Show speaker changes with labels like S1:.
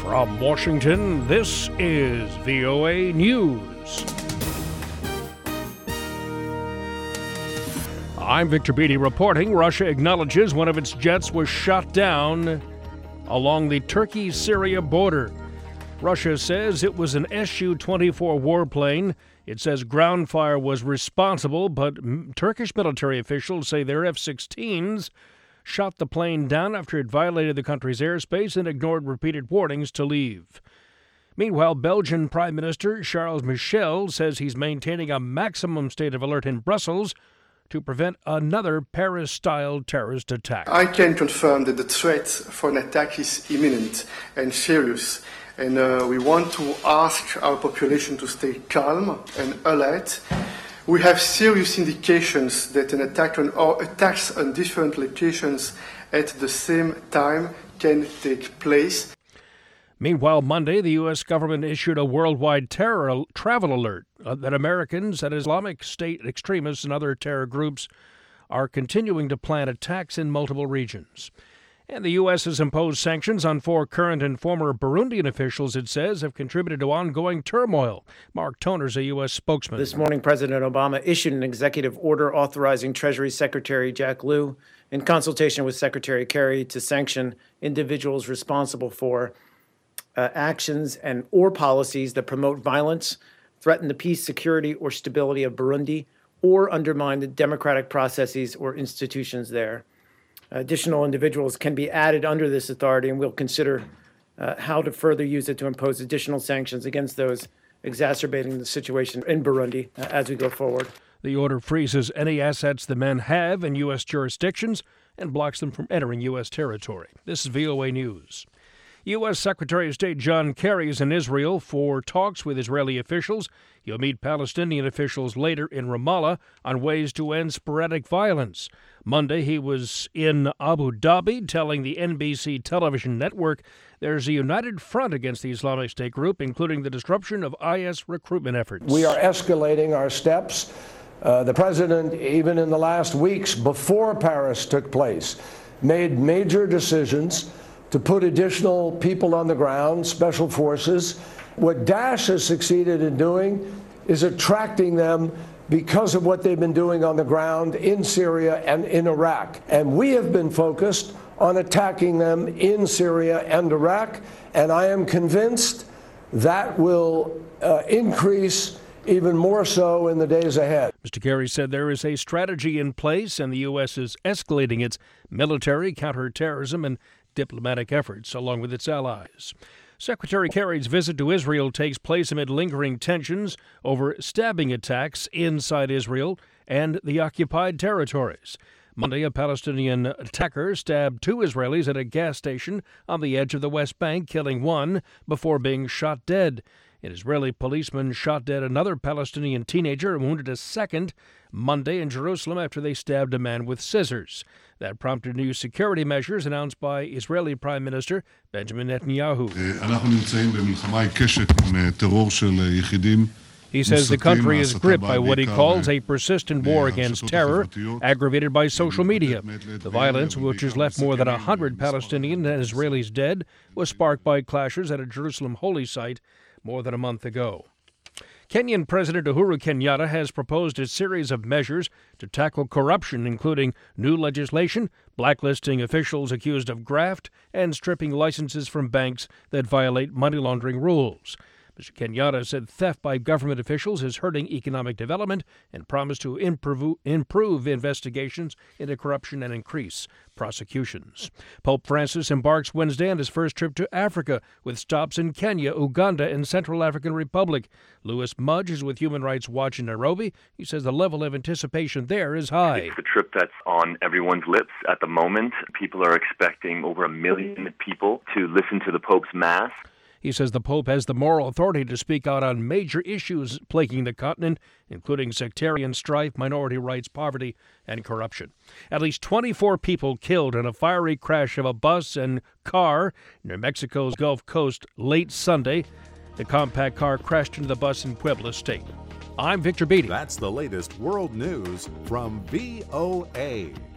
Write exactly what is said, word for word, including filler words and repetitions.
S1: From Washington, this is V O A News. I'm Victor Beatty reporting. Russia acknowledges one of its jets was shot down along the Turkey-Syria border. Russia says it was an S U twenty-four warplane. It says ground fire was responsible, but Turkish military officials say their F sixteens shot the plane down after it violated the country's airspace and ignored repeated warnings to leave. Meanwhile, Belgian Prime Minister Charles Michel says he's maintaining a maximum state of alert in Brussels to prevent another Paris-style terrorist attack.
S2: I can confirm that the threat for an attack is imminent and serious, and uh, we want to ask our population to stay calm and alert. We have serious indications that an attack on, or attacks on different locations at the same time can take place.
S1: Meanwhile, Monday, the U S government issued a worldwide terror travel alert uh, that Americans and Islamic State extremists and other terror groups are continuing to plan attacks in multiple regions. And the U S has imposed sanctions on four current and former Burundian officials, it says, have contributed to ongoing turmoil. Mark Toner's a U S spokesman.
S3: This morning, President Obama issued an executive order authorizing Treasury Secretary Jack Lew, in consultation with Secretary Kerry, to sanction individuals responsible for uh, actions and or policies that promote violence, threaten the peace, security, or stability of Burundi, or undermine the democratic processes or institutions there. Additional individuals can be added under this authority, and we'll consider uh, how to further use it to impose additional sanctions against those exacerbating the situation in Burundi uh, as we go forward.
S1: The order freezes any assets the men have in U S jurisdictions and blocks them from entering U S territory. This is V O A News. U S Secretary of State John Kerry is in Israel for talks with Israeli officials. He'll meet Palestinian officials later in Ramallah on ways to end sporadic violence. Monday, he was in Abu Dhabi telling the N B C television network there's a united front against the Islamic State group, including the disruption of I S recruitment efforts.
S4: We are escalating our steps. Uh, the president, even in the last weeks before Paris took place, made major decisions to put additional people on the ground, special forces. What Daesh has succeeded in doing is attracting them because of what they've been doing on the ground in Syria and in Iraq. And we have been focused on attacking them in Syria and Iraq, and I am convinced that will uh, increase even more so in the days ahead.
S1: Mister Kerry said there is a strategy in place, and the U S is escalating its military, counterterrorism, and diplomatic efforts along with its allies. Secretary Kerry's visit to Israel takes place amid lingering tensions over stabbing attacks inside Israel and the occupied territories. Monday, a Palestinian attacker stabbed two Israelis at a gas station on the edge of the West Bank, killing one before being shot dead. An Israeli policeman shot dead another Palestinian teenager and wounded a second Monday in Jerusalem after they stabbed a man with scissors. That prompted new security measures announced by Israeli Prime Minister Benjamin Netanyahu. He says the country is gripped by what he calls a persistent war against terror, aggravated by social media. The violence, which has left more than one hundred Palestinians and Israelis dead, was sparked by clashes at a Jerusalem holy site more than a month ago. Kenyan President Uhuru Kenyatta has proposed a series of measures to tackle corruption, including new legislation, blacklisting officials accused of graft, and stripping licenses from banks that violate money laundering rules. Mister Kenyatta said theft by government officials is hurting economic development and promised to improve, improve investigations into corruption and increase prosecutions. Pope Francis embarks Wednesday on his first trip to Africa, with stops in Kenya, Uganda, and Central African Republic. Louis Mudge is with Human Rights Watch in Nairobi. He says the level of anticipation there is high.
S5: It's the trip that's on everyone's lips at the moment. People are expecting over a million people to listen to the Pope's Mass.
S1: He says the Pope has the moral authority to speak out on major issues plaguing the continent, including sectarian strife, minority rights, poverty, and corruption. At least twenty-four people killed in a fiery crash of a bus and car near Mexico's Gulf Coast late Sunday. The compact car crashed into the bus in Puebla State. I'm Victor Beatty.
S6: That's the latest world news from V O A.